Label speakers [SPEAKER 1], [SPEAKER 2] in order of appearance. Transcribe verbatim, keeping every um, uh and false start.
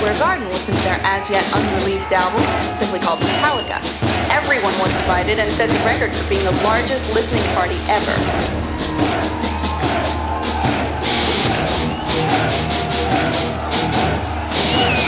[SPEAKER 1] Square Garden listened to their as-yet unreleased album, simply called Metallica. Everyone was invited and set the record for being the largest listening party ever.